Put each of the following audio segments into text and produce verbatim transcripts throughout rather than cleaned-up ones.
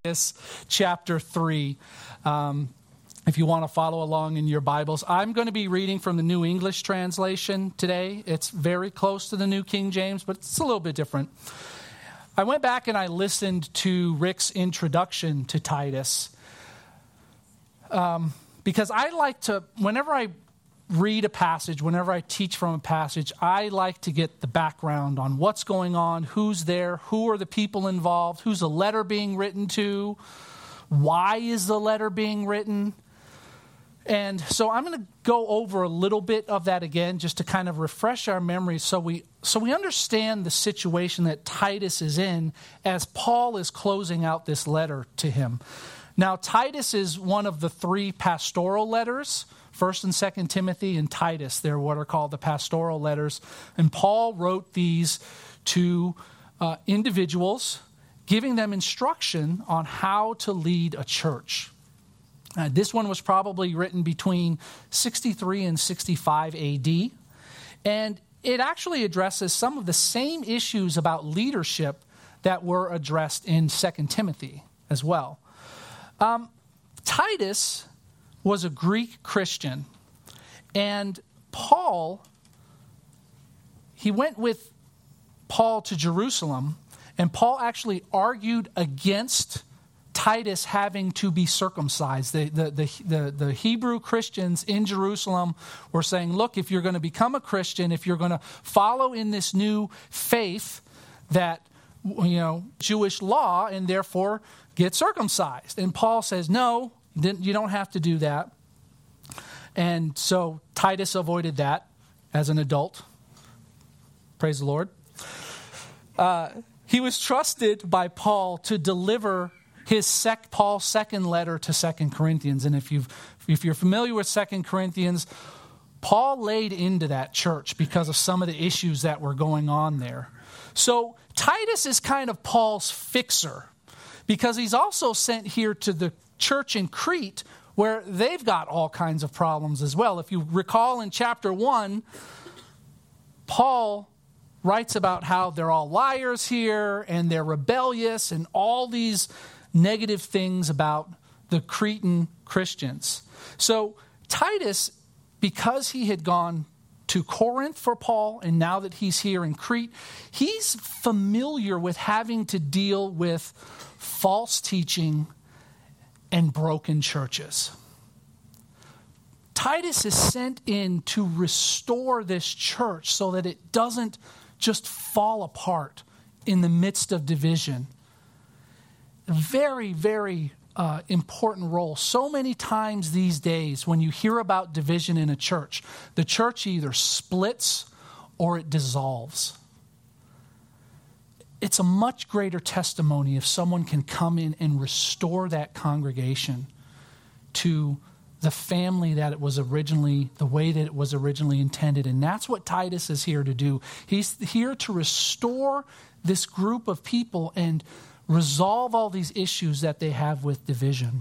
Chapter three. Um, if you want to follow along in your Bibles, I'm going to be reading from the New English Translation today. It's very close to the New King James, but it's a little bit different. I went back and I listened to Rick's introduction to Titus um, because I like to, whenever I read a passage, whenever I teach from a passage, I like to get the background on what's going on, who's there, who are the people involved, who's the letter being written to, why is the letter being written. And so I'm going to go over a little bit of that again just to kind of refresh our memories so we so we understand the situation that Titus is in as Paul is closing out this letter to him. Now, Titus is one of the three pastoral letters. First and Second Timothy and Titus, they're what are called the pastoral letters. And Paul wrote these to uh, individuals, giving them instruction on how to lead a church. Uh, this one was probably written between sixty-three and sixty-five A D. And it actually addresses some of the same issues about leadership that were addressed in Second Timothy as well. Um, Titus was a Greek Christian. And Paul, he went with Paul to Jerusalem, and Paul actually argued against Titus having to be circumcised. The, the, the, the, the Hebrew Christians in Jerusalem were saying, look, if you're going to become a Christian, if you're going to follow in this new faith that, you know, Jewish law, and therefore get circumcised. And Paul says, no, you don't have to do that. And so Titus avoided that as an adult. Praise the Lord. Uh, he was trusted by Paul to deliver his sec, Paul's second letter to Second Corinthians. And if you've if you're familiar with Second Corinthians, Paul laid into that church because of some of the issues that were going on there. So Titus is kind of Paul's fixer, because he's also sent here to the church in Crete, where they've got all kinds of problems as well. If you recall in chapter one, Paul writes about how they're all liars here, and they're rebellious, and all these negative things about the Cretan Christians. So Titus, because he had gone to Corinth for Paul, and now that he's here in Crete, he's familiar with having to deal with false teaching and broken churches. Titus is sent in to restore this church so that it doesn't just fall apart in the midst of division. A very, very uh, important role. So many times these days when you hear about division in a church, the church either splits or it dissolves. It's a much greater testimony if someone can come in and restore that congregation to the family that it was originally, the way that it was originally intended. And that's what Titus is here to do. He's here to restore this group of people and resolve all these issues that they have with division.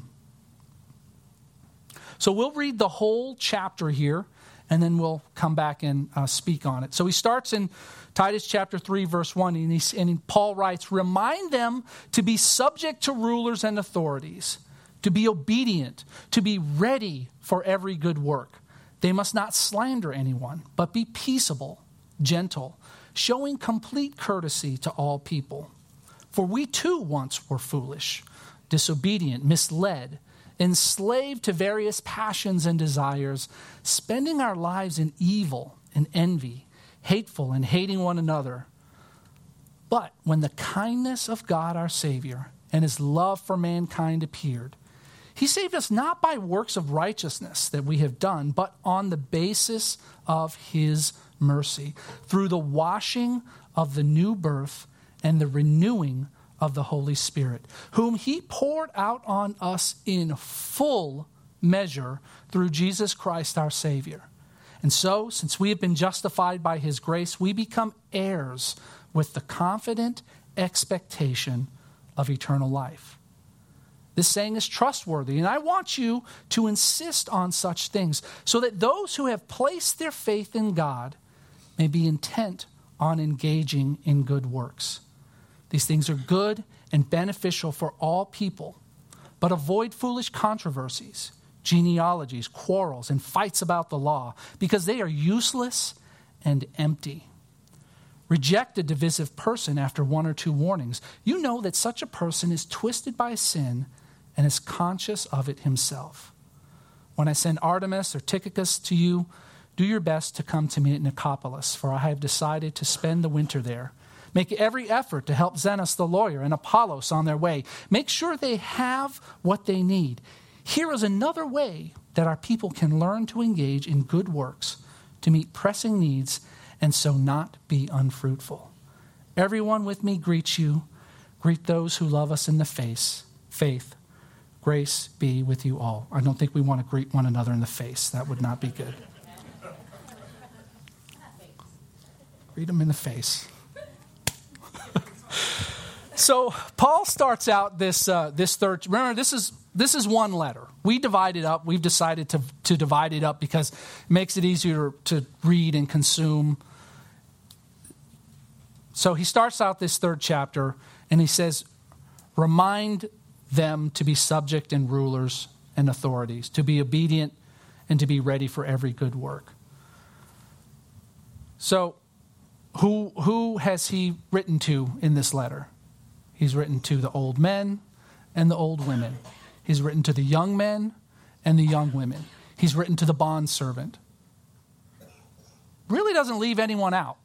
So we'll read the whole chapter here, and then we'll come back and uh, speak on it. So he starts in Titus chapter three, verse one, and, he, and Paul writes, "Remind them to be subject to rulers and authorities, to be obedient, to be ready for every good work. They must not slander anyone, but be peaceable, gentle, showing complete courtesy to all people. For we too once were foolish, disobedient, misled, enslaved to various passions and desires, spending our lives in evil and envy, hateful and hating one another. But when the kindness of God our Savior and his love for mankind appeared, he saved us not by works of righteousness that we have done, but on the basis of his mercy, through the washing of the new birth and the renewing of the Holy Spirit, whom he poured out on us in full measure through Jesus Christ our Savior. And so, since we have been justified by his grace, we become heirs with the confident expectation of eternal life. This saying is trustworthy, and I want you to insist on such things so that those who have placed their faith in God may be intent on engaging in good works. These things are good and beneficial for all people. But avoid foolish controversies, genealogies, quarrels, and fights about the law, because they are useless and empty. Reject a divisive person after one or two warnings. You know that such a person is twisted by sin and is conscious of it himself. When I send Artemas or Tychicus to you, do your best to come to me at Nicopolis, for I have decided to spend the winter there. Make every effort to help Zenos the lawyer and Apollos on their way. Make sure they have what they need. Here is another way that our people can learn to engage in good works, to meet pressing needs, and so not be unfruitful. Everyone with me greets you. Greet those who love us in the face, faith. Grace be with you all. I don't think we want to greet one another in the face. That would not be good. Greet them in the face. So Paul starts out this uh, this third. Remember, this is this is one letter. We divide it up. We've decided to to divide it up because it makes it easier to read and consume. So he starts out this third chapter and he says, "Remind them to be subject and rulers and authorities, to be obedient and to be ready for every good work." So, who who has he written to in this letter? He's written to the old men and the old women. He's written to the young men and the young women. He's written to the bondservant. Really doesn't leave anyone out.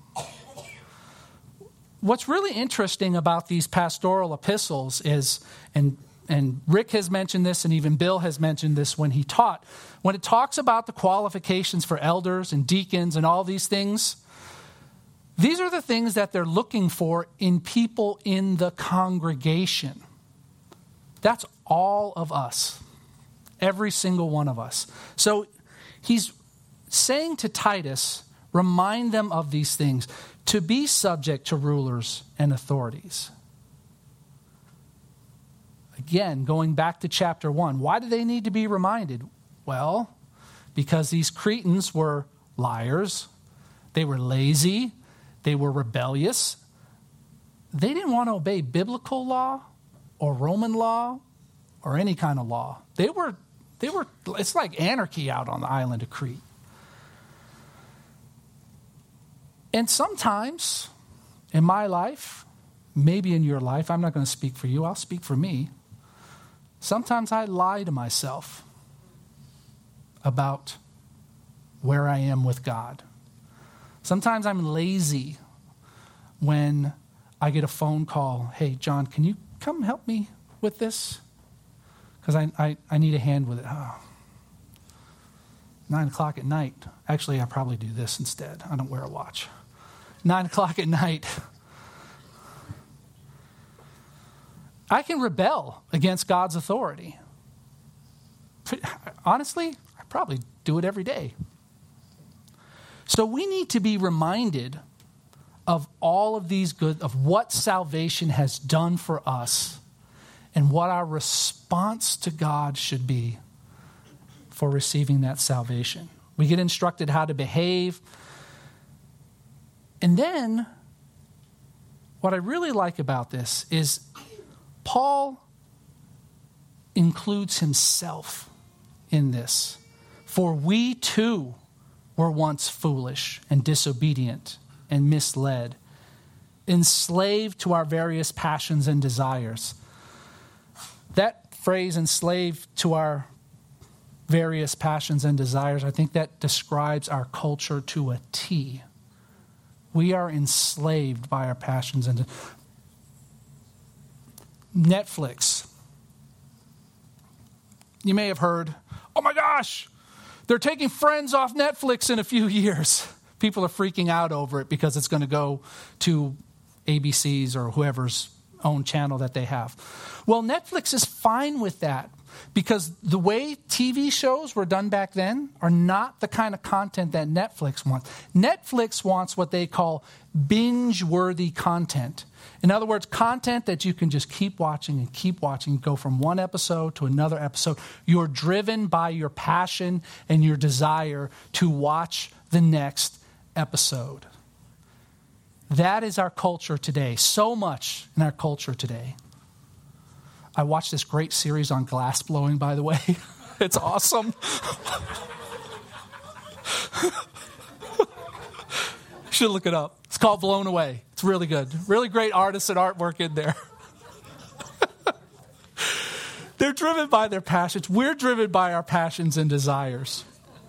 What's really interesting about these pastoral epistles is, and, and Rick has mentioned this, and even Bill has mentioned this when he taught, when it talks about the qualifications for elders and deacons and all these things, these are the things that they're looking for in people in the congregation. That's all of us. Every single one of us. So he's saying to Titus, remind them of these things, to be subject to rulers and authorities. Again, going back to chapter one, why do they need to be reminded? Well, because these Cretans were liars, they were lazy, they were rebellious. They didn't want to obey biblical law or Roman law or any kind of law. They were, they were, it's like anarchy out on the island of Crete. And sometimes in my life, maybe in your life, I'm not going to speak for you, I'll speak for me. Sometimes I lie to myself about where I am with God. Sometimes I'm lazy when I get a phone call, hey, John, can you come help me with this? Because I, I, I need a hand with it. Oh. Nine o'clock at night. Actually, I probably do this instead. I don't wear a watch. Nine o'clock at night. I can rebel against God's authority. Honestly, I probably do it every day. So we need to be reminded of all of these good, of what salvation has done for us and what our response to God should be for receiving that salvation. We get instructed how to behave. And then, what I really like about this is Paul includes himself in this. For we too were once foolish and disobedient and misled, enslaved to our various passions and desires. That phrase, enslaved to our various passions and desires, I think that describes our culture to a T. We are enslaved by our passions and de- Netflix. You may have heard, oh my gosh, they're taking Friends off Netflix in a few years. People are freaking out over it because it's going to go to A B C's or whoever's own channel that they have. Well, Netflix is fine with that because the way T V shows were done back then are not the kind of content that Netflix wants. Netflix wants what they call binge-worthy content. In other words, content that you can just keep watching and keep watching, go from one episode to another episode. You're driven by your passion and your desire to watch the next episode. That is our culture today. So much in our culture today. I watched this great series on glass blowing, by the way. It's awesome. You should look it up. It's called Blown Away. It's really good. Really great artists and artwork in there. They're driven by their passions. We're driven by our passions and desires.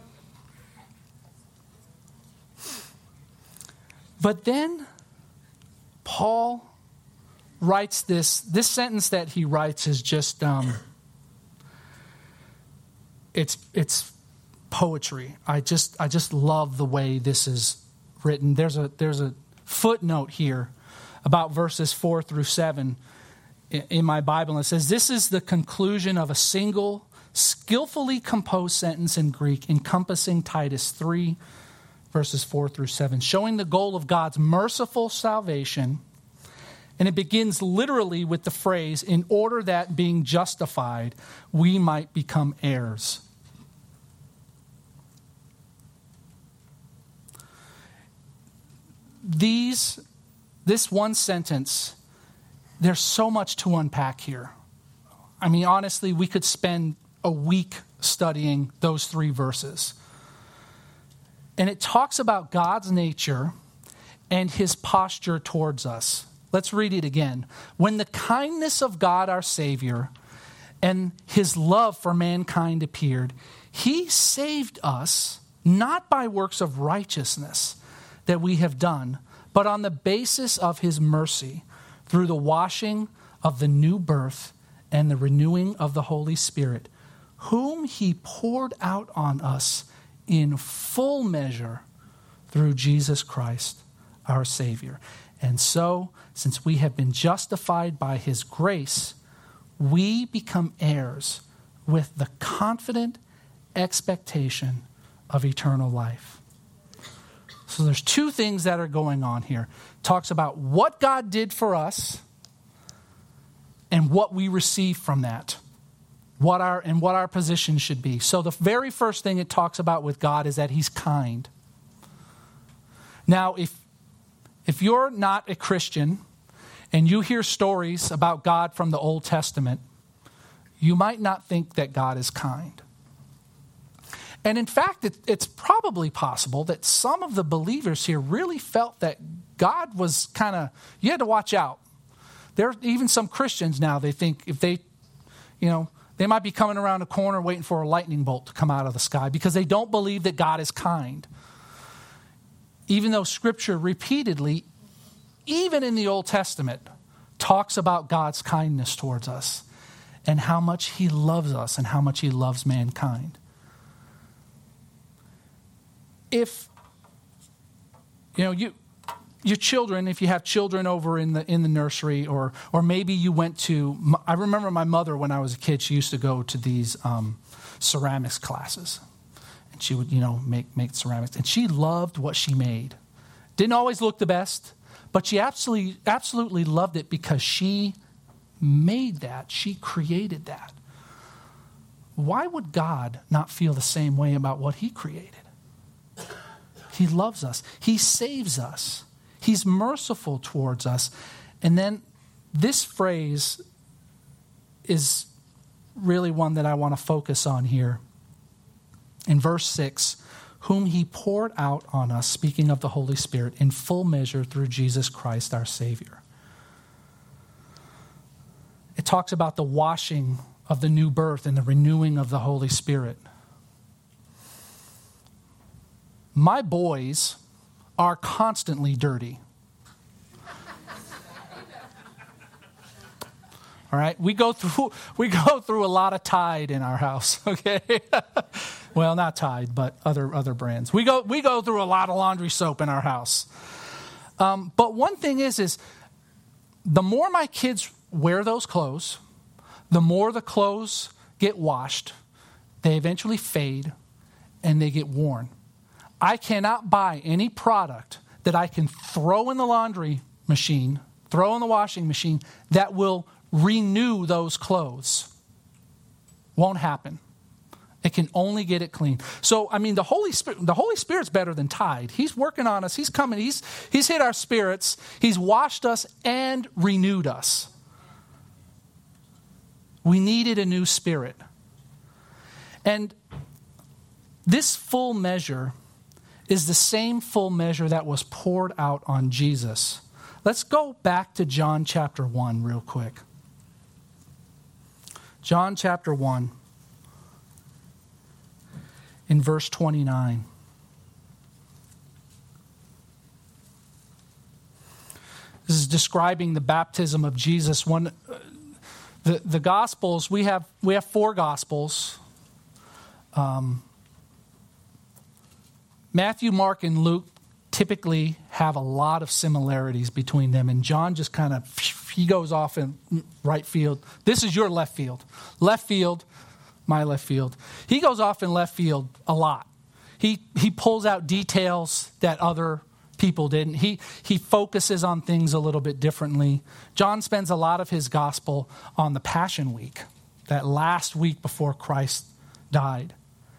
But then Paul writes this. This sentence that he writes is just, um, it's it's poetry. I just I just love the way this is written. There's a there's a footnote here about verses four through seven in, in my Bible. And it says, this is the conclusion of a single, skillfully composed sentence in Greek encompassing Titus three, verses four through seven, showing the goal of God's merciful salvation. And it begins literally with the phrase, in order that being justified, we might become heirs. These, this one sentence, there's so much to unpack here. I mean, honestly, we could spend a week studying those three verses. And it talks about God's nature and his posture towards us. Let's read it again. When the kindness of God our Savior and his love for mankind appeared, he saved us not by works of righteousness that we have done, but on the basis of his mercy, through the washing of the new birth and the renewing of the Holy Spirit, whom he poured out on us in full measure through Jesus Christ, our Savior. And so, since we have been justified by his grace, we become heirs with the confident expectation of eternal life. So there's two things that are going on here. It talks about what God did for us and what we receive from that. What our and what our position should be. So the very first thing it talks about with God is that he's kind. Now, if if you're not a Christian and you hear stories about God from the Old Testament, you might not think that God is kind. And in fact, it, it's probably possible that some of the believers here really felt that God was kind of, you had to watch out. There are even some Christians now, they think if they, you know, they might be coming around a corner waiting for a lightning bolt to come out of the sky because they don't believe that God is kind. Even though Scripture repeatedly, even in the Old Testament, talks about God's kindness towards us and how much he loves us and how much he loves mankind. If, you know, you... Your children, if you have children over in the in the nursery, or or maybe you went to, I remember my mother when I was a kid, she used to go to these um, ceramics classes. And she would, you know, make, make ceramics. And she loved what she made. Didn't always look the best, but she absolutely, absolutely loved it because she made that. She created that. Why would God not feel the same way about what he created? He loves us. He saves us. He's merciful towards us. And then this phrase is really one that I want to focus on here. In verse six, whom he poured out on us, speaking of the Holy Spirit, in full measure through Jesus Christ our Savior. It talks about the washing of the new birth and the renewing of the Holy Spirit. My boys are constantly dirty. All right, we go through we go through a lot of Tide in our house. Okay, well, not Tide, but other other brands. We go we go through a lot of laundry soap in our house. Um, but one thing is, is the more my kids wear those clothes, the more the clothes get washed. They eventually fade, and they get worn. I cannot buy any product that I can throw in the laundry machine, throw in the washing machine, that will renew those clothes. Won't happen. It can only get it clean. So, I mean, the Holy Spirit, the Holy Spirit's better than Tide. He's working on us. He's coming. He's, he's hit our spirits. He's washed us and renewed us. We needed a new spirit. And this full measure is the same full measure that was poured out on Jesus. Let's go back to John chapter one real quick. John chapter one. In verse twenty-nine. This is describing the baptism of Jesus. One, uh, the, the Gospels, we have we have four Gospels. Um, Matthew, Mark, and Luke typically have a lot of similarities between them. And John just kind of, he goes off in right field. This is your left field. Left field. My left field. He goes off in left field a lot. He he pulls out details that other people didn't. He he focuses on things a little bit differently. John spends a lot of his gospel on the Passion Week, that last week before Christ died.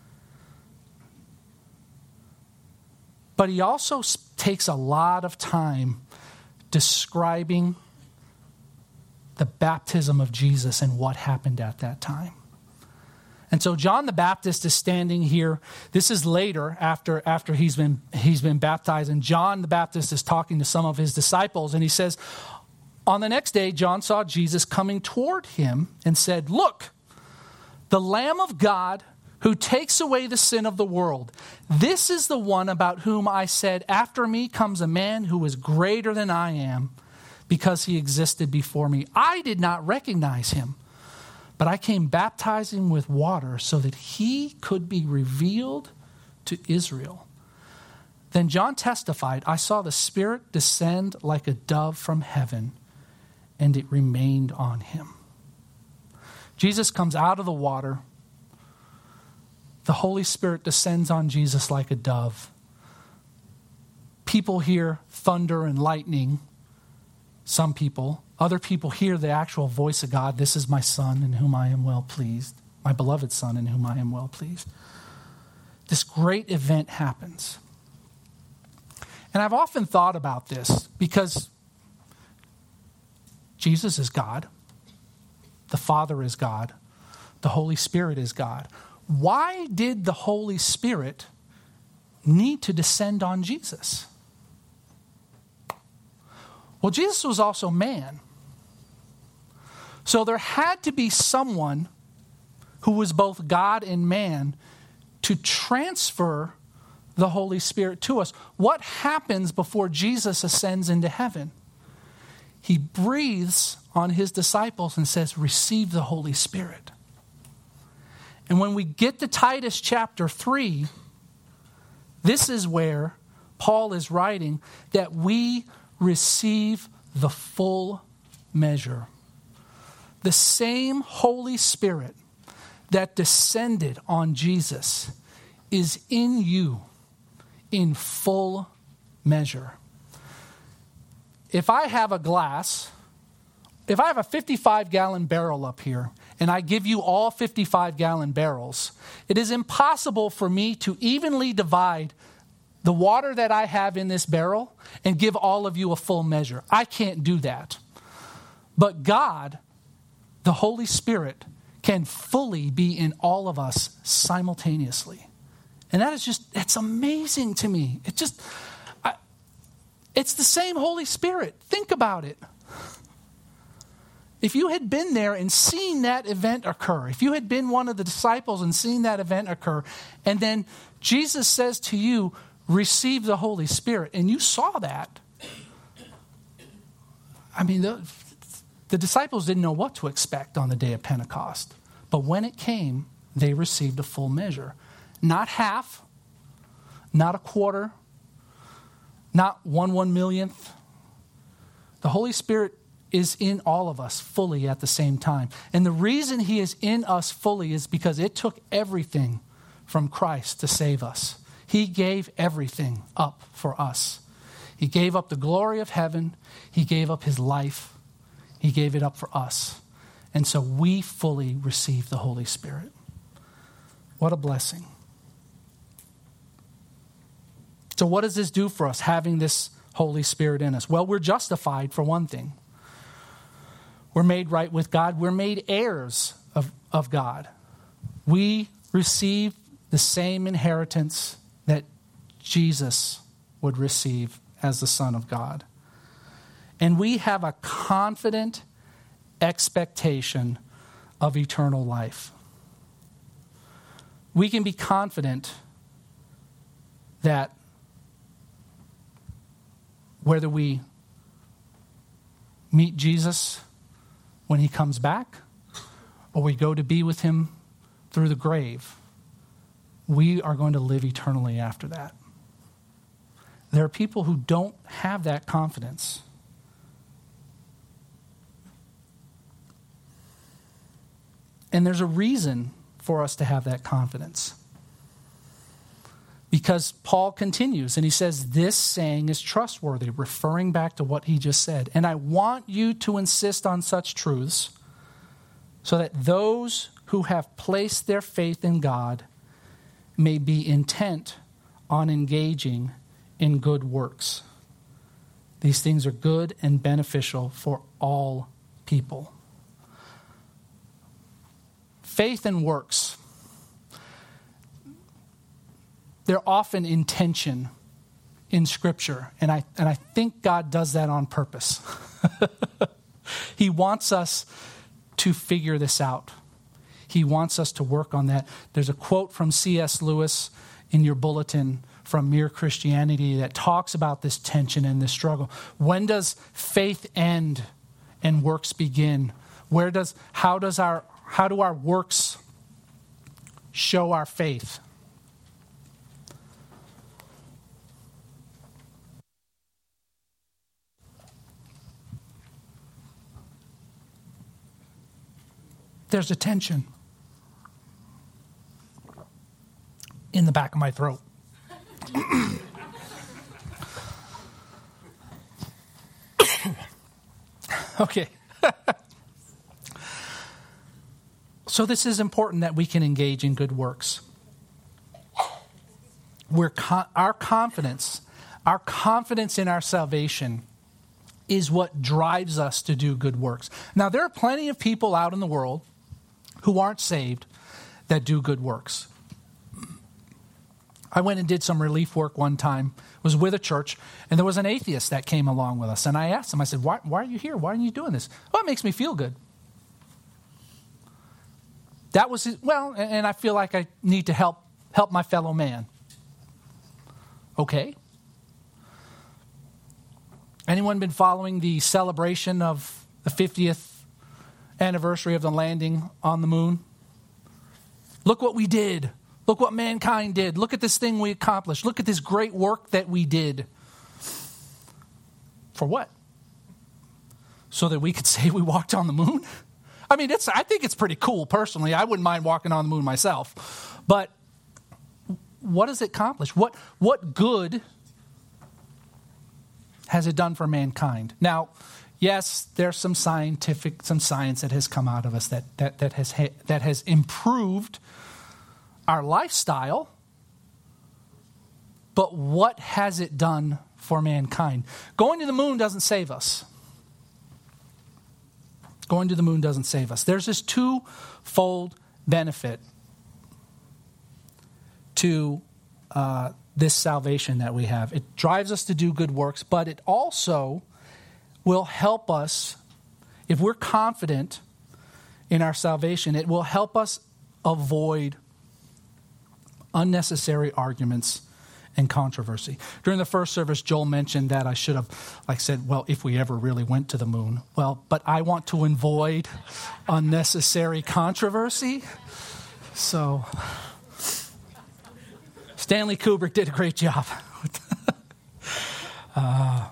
But he also takes a lot of time describing the baptism of Jesus and what happened at that time. And so John the Baptist is standing here. This is later after, after he's been, he's been baptized. And John the Baptist is talking to some of his disciples. And he says, on the next day, John saw Jesus coming toward him and said, "Look, the Lamb of God who takes away the sin of the world. This is the one about whom I said, after me comes a man who is greater than I am, because he existed before me. I did not recognize him. But I came baptizing with water so that he could be revealed to Israel." Then John testified, "I saw the Spirit descend like a dove from heaven, and it remained on him." Jesus comes out of the water. The Holy Spirit descends on Jesus like a dove. People hear thunder and lightning. Some people. Other people hear the actual voice of God. "This is my Son in whom I am well pleased. My beloved Son in whom I am well pleased." This great event happens. And I've often thought about this because Jesus is God. The Father is God. The Holy Spirit is God. Why did the Holy Spirit need to descend on Jesus? Well, Jesus was also man. So there had to be someone who was both God and man to transfer the Holy Spirit to us. What happens before Jesus ascends into heaven? He breathes on his disciples and says, "Receive the Holy Spirit." And when we get to Titus chapter three, this is where Paul is writing that we receive the full measure. The same Holy Spirit that descended on Jesus is in you in full measure. If I have a glass, if I have a fifty-five gallon barrel up here, and I give you all fifty-five gallon barrels, it is impossible for me to evenly divide the water that I have in this barrel and give all of you a full measure. I can't do that. But God, the Holy Spirit, can fully be in all of us simultaneously. And that is just, it's amazing to me. It just, I, it's the same Holy Spirit. Think about it. If you had been there and seen that event occur, if you had been one of the disciples and seen that event occur, and then Jesus says to you, "Receive the Holy Spirit," and you saw that, I mean, the, the disciples didn't know what to expect on the day of Pentecost. But when it came, they received a full measure. Not half, not a quarter, not one one millionth. The Holy Spirit is in all of us fully at the same time. And the reason he is in us fully is because it took everything from Christ to save us. He gave everything up for us. He gave up the glory of heaven. He gave up his life. He gave it up for us. And so we fully receive the Holy Spirit. What a blessing. So what does this do for us, having this Holy Spirit in us? Well, we're justified for one thing. We're made right with God. We're made heirs of, of God. We receive the same inheritance that Jesus would receive as the Son of God. And we have a confident expectation of eternal life. We can be confident that whether we meet Jesus when he comes back or we go to be with him through the grave, we are going to live eternally after that. There are people who don't have that confidence. And there's a reason for us to have that confidence. Because Paul continues and he says, this saying is trustworthy, referring back to what he just said. And I want you to insist on such truths so that those who have placed their faith in God may be intent on engaging in good works. These things are good and beneficial for all people. Faith and works, they're often in tension in Scripture. And I, and I think God does that on purpose. He wants us to figure this out. He wants us to work on that. There's a quote from C S Lewis in your bulletin from Mere Christianity that talks about this tension and this struggle. When does faith end and works begin? Where does, how does our, how do our works show our faith? There's a tension in the back of my throat. Okay. So this is important that we can engage in good works. We're con- our confidence, our confidence in our salvation is what drives us to do good works. Now, there are plenty of people out in the world who aren't saved that do good works. I went and did some relief work one time, was with a church, and there was an atheist that came along with us. And I asked him, I said, why, why are you here? Why are you doing this? Well, it makes me feel good. That was, his, well, and I feel like I need to help help my fellow man. Okay. Anyone been following the celebration of the fiftieth anniversary of the landing on the moon? Look what we did. Look what mankind did. Look at this thing we accomplished. Look at this great work that we did. For what? So that we could say we walked on the moon? I mean, it's. I think it's pretty cool, personally. I wouldn't mind walking on the moon myself. But what does it accomplish? What, what good has it done for mankind? Now, yes, there's some scientific, some science that has come out of us that that, that has ha- that has improved our lifestyle, but what has it done for mankind? Going to the moon doesn't save us. Going to the moon doesn't save us. There's this twofold benefit to uh, this salvation that we have. It drives us to do good works, but it also will help us, if we're confident in our salvation, it will help us avoid unnecessary arguments and controversy. During the first service, Joel mentioned that I should have, like said, well, if we ever really went to the moon. Well, but I want to avoid unnecessary controversy. So, Stanley Kubrick did a great job. uh,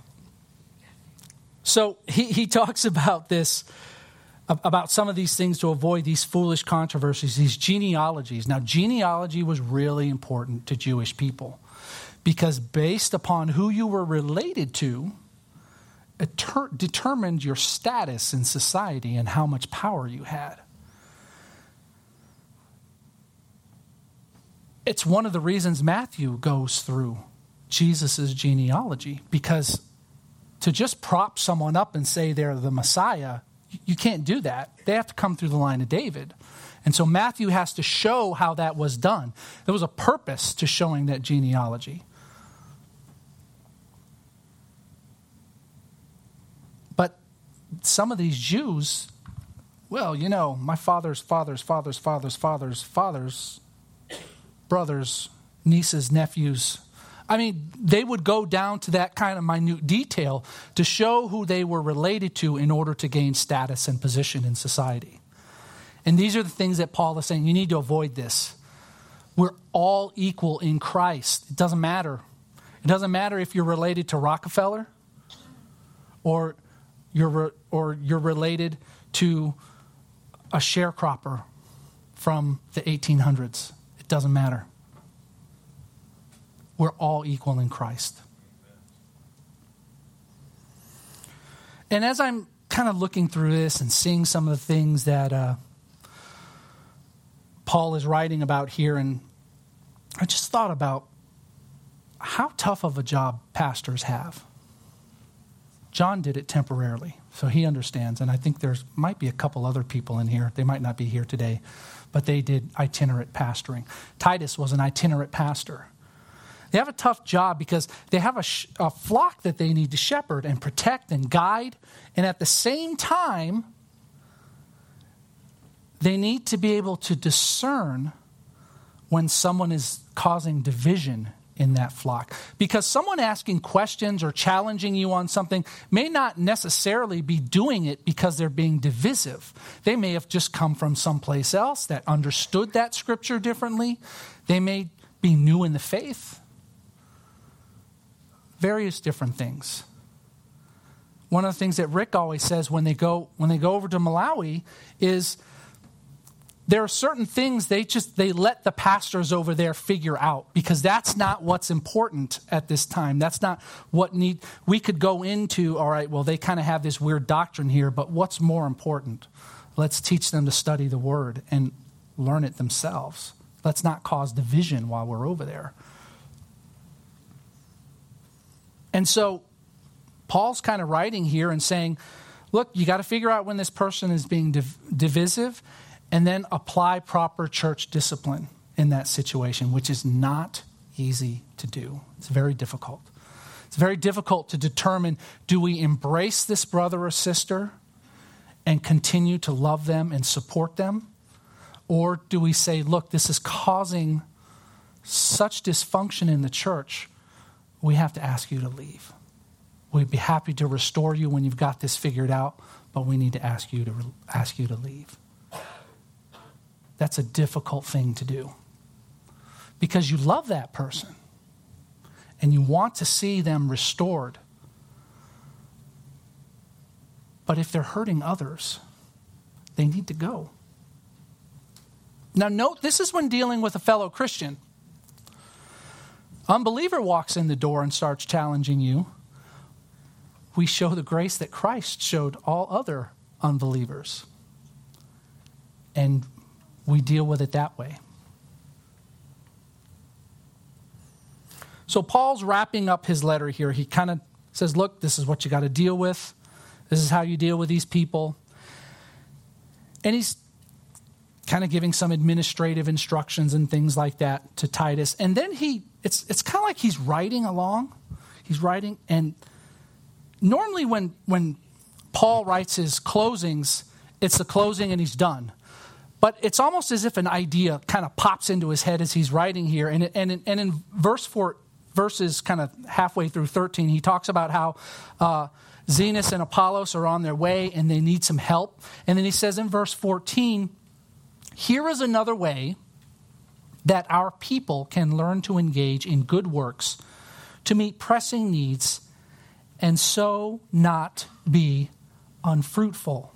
so he, he talks about this, about some of these things to avoid these foolish controversies, these genealogies. Now, genealogy was really important to Jewish people because based upon who you were related to, it ter- determined your status in society and how much power you had. it's one of the reasons Matthew goes through Jesus' genealogy, because to just prop someone up and say they're the Messiah, you can't do that. They have to come through the line of David. And so Matthew has to show how that was done. There was a purpose to showing that genealogy. But some of these Jews, well, you know, my father's father's father's father's father's father's brothers, nieces, nephews. I mean, they would go down to that kind of minute detail to show who they were related to in order to gain status and position in society. And these are the things that Paul is saying. You need to avoid this. We're all equal in Christ. It doesn't matter. It doesn't matter if you're related to Rockefeller or you're re- or you're related to a sharecropper from the eighteen hundreds. It doesn't matter. We're all equal in Christ. And as I'm kind of looking through this and seeing some of the things that uh, Paul is writing about here, and I just thought about how tough of a job pastors have. John did it temporarily, so he understands. And I think there's might be a couple other people in here. They might not be here today, but they did itinerant pastoring. Titus was an itinerant pastor. They have a tough job because they have a, sh- a flock that they need to shepherd and protect and guide. And at the same time, they need to be able to discern when someone is causing division in that flock. Because someone asking questions or challenging you on something may not necessarily be doing it because they're being divisive. They may have just come from someplace else that understood that scripture differently. They may be new in the faith. Various different things. One of the things that Rick always says when they go when they go over to Malawi is there are certain things they just they let the pastors over there figure out, because that's not what's important at this time. That's not what need we could go into. All right, well, they kind of have this weird doctrine here, but what's more important? Let's teach them to study the word and learn it themselves. Let's not cause division while we're over there. And so Paul's kind of writing here and saying, look, you got to figure out when this person is being div- divisive and then apply proper church discipline in that situation, which is not easy to do. It's very difficult. It's very difficult to determine, do we embrace this brother or sister and continue to love them and support them? Or do we say, look, this is causing such dysfunction in the church, we have to ask you to leave. We'd be happy to restore you when you've got this figured out, but we need to ask you to ask you to leave. That's a difficult thing to do because you love that person and you want to see them restored. But if they're hurting others, they need to go. Now note, this is when dealing with a fellow Christian. Unbeliever walks in the door and starts challenging you. We show the grace that Christ showed all other unbelievers. And we deal with it that way. So Paul's wrapping up his letter here. He kind of says, look, this is what you got to deal with. This is how you deal with these people. And he's kind of giving some administrative instructions and things like that to Titus. And then he, it's it's kind of like he's writing along. He's writing, and normally when when Paul writes his closings, it's the closing and he's done. But it's almost as if an idea kind of pops into his head as he's writing here. And and and in verse four, verses kind of halfway through thirteen, he talks about how uh, Zenas and Apollos are on their way and they need some help. And then he says in verse fourteen, here is another way that our people can learn to engage in good works to meet pressing needs and so not be unfruitful.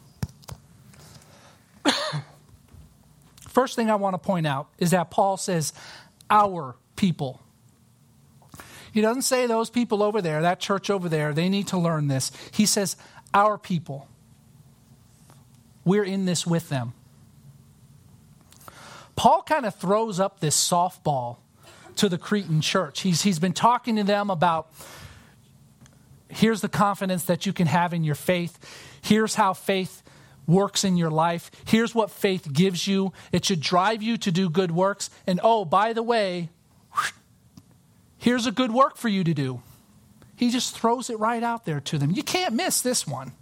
First thing I want to point out is that Paul says, our people. He doesn't say those people over there, that church over there, they need to learn this. He says, our people. We're in this with them. Paul kind of throws up this softball to the Cretan church. He's, he's been talking to them about, here's the confidence that you can have in your faith. Here's how faith works in your life. Here's what faith gives you. It should drive you to do good works. And oh, by the way, here's a good work for you to do. He just throws it right out there to them. You can't miss this one.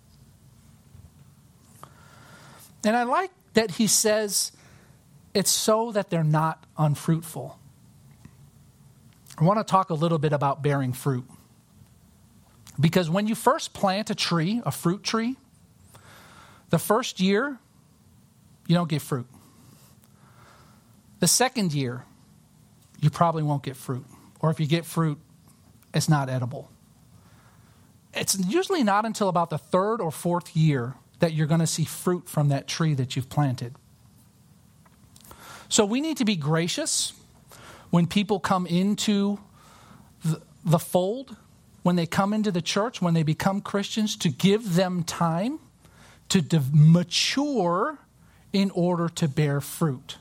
And I like that he says it's so that they're not unfruitful. I want to talk a little bit about bearing fruit. Because when you first plant a tree, a fruit tree, the first year, you don't get fruit. The second year, you probably won't get fruit. Or if you get fruit, it's not edible. It's usually not until about the third or fourth year that you're going to see fruit from that tree that you've planted. So we need to be gracious when people come into the, the fold, when they come into the church, when they become Christians, to give them time to de- mature in order to bear fruit.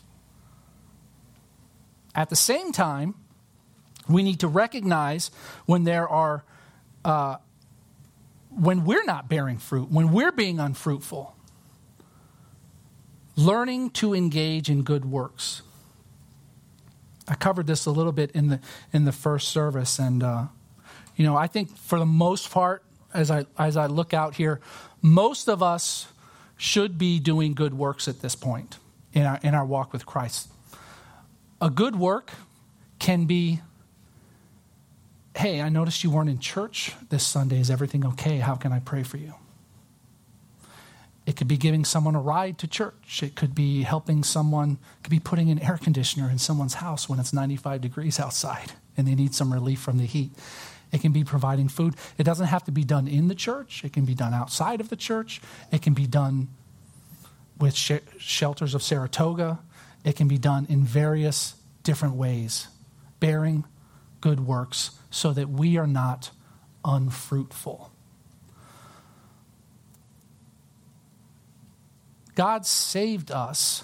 At the same time, we need to recognize when there are, uh, when we're not bearing fruit, when we're being unfruitful, learning to engage in good works. I covered this a little bit in the in the first service, and uh, you know, I think for the most part, as I as I look out here, most of us should be doing good works at this point in our in our walk with Christ. A good work can be, hey, I noticed you weren't in church this Sunday. Is everything okay? How can I pray for you? It could be giving someone a ride to church. It could be helping someone, it could be putting an air conditioner in someone's house when it's ninety-five degrees outside and they need some relief from the heat. It can be providing food. It doesn't have to be done in the church. It can be done outside of the church. It can be done with sh- shelters of Saratoga. It can be done in various different ways, bearing good works so that we are not unfruitful. God saved us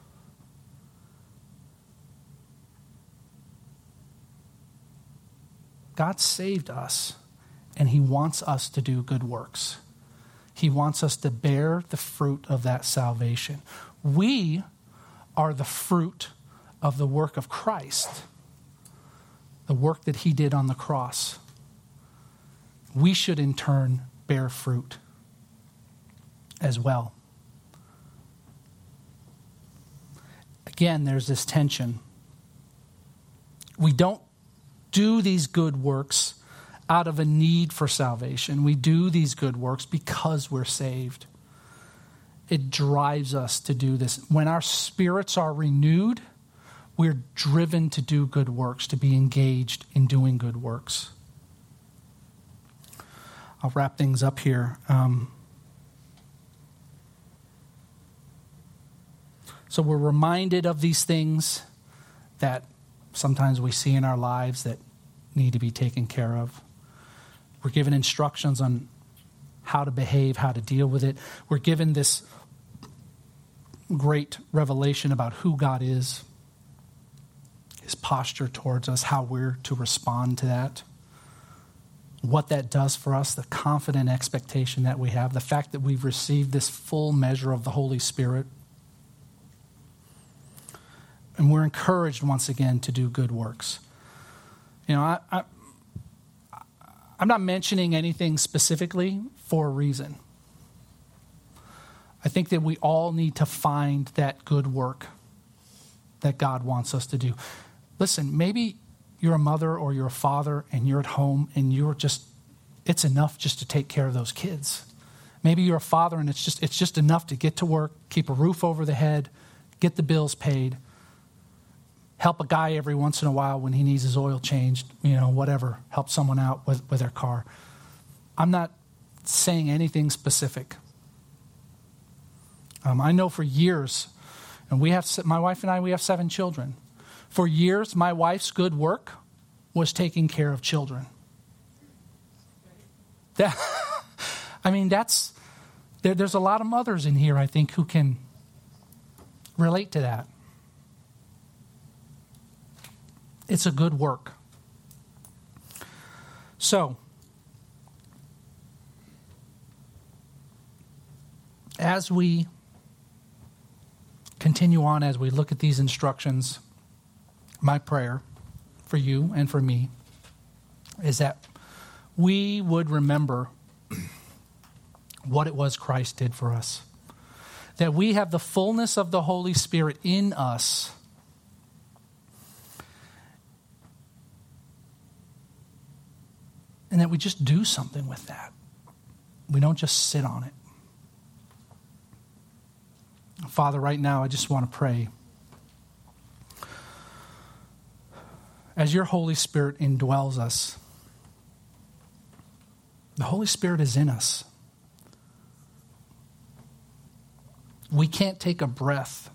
God saved us, and he wants us to do good works. He wants us to bear the fruit of that salvation. We are the fruit of the work of Christ, the work that he did on the cross. We should in turn bear fruit as well. Again, there's this tension. We don't do these good works out of a need for salvation. We do these good works because we're saved. It drives us to do this. When our spirits are renewed, we're driven to do good works, to be engaged in doing good works. I'll wrap things up here. Um, so we're reminded of these things that sometimes we see in our lives that need to be taken care of. We're given instructions on how to behave, how to deal with it. We're given this great revelation about who God is, his posture towards us, how we're to respond to that, what that does for us, the confident expectation that we have, the fact that we've received this full measure of the Holy Spirit. And we're encouraged once again to do good works. You know, I, I, I'm not mentioning anything specifically for a reason. I think that we all need to find that good work that God wants us to do. Listen, maybe you're a mother or you're a father and you're at home and you're just, it's enough just to take care of those kids. Maybe you're a father and it's just it's just enough to get to work, keep a roof over the head, get the bills paid, help a guy every once in a while when he needs his oil changed, you know, whatever, help someone out with, with their car. I'm not saying anything specific. Um, I know for years, and we have, my wife and I, we have seven children. For years, my wife's good work was taking care of children. That, I mean, that's, there, there's a lot of mothers in here, I think, who can relate to that. It's a good work. So, as we continue on, as we look at these instructions, my prayer for you and for me is that we would remember what it was Christ did for us. That we have the fullness of the Holy Spirit in us. And that we just do something with that. We don't just sit on it. Father, right now I just want to pray. As your Holy Spirit indwells us, the Holy Spirit is in us. We can't take a breath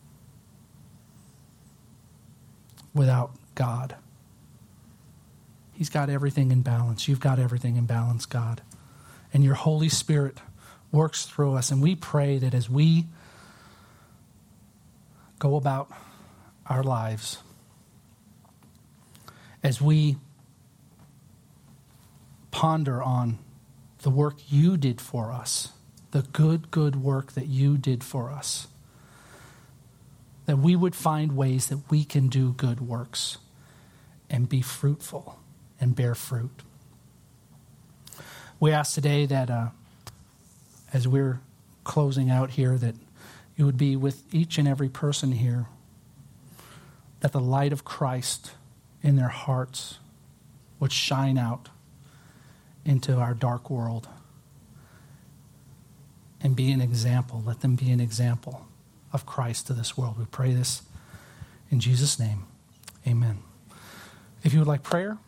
without God. He's got everything in balance. You've got everything in balance, God. And your Holy Spirit works through us. And we pray that as we go about our lives, as we ponder on the work you did for us, the good, good work that you did for us, that we would find ways that we can do good works and be fruitful and bear fruit. We ask today that uh, as we're closing out here, that you would be with each and every person here, that the light of Christ in their hearts would shine out into our dark world and be an example. Let them be an example of Christ to this world. We pray this in Jesus' name. Amen. If you would like prayer,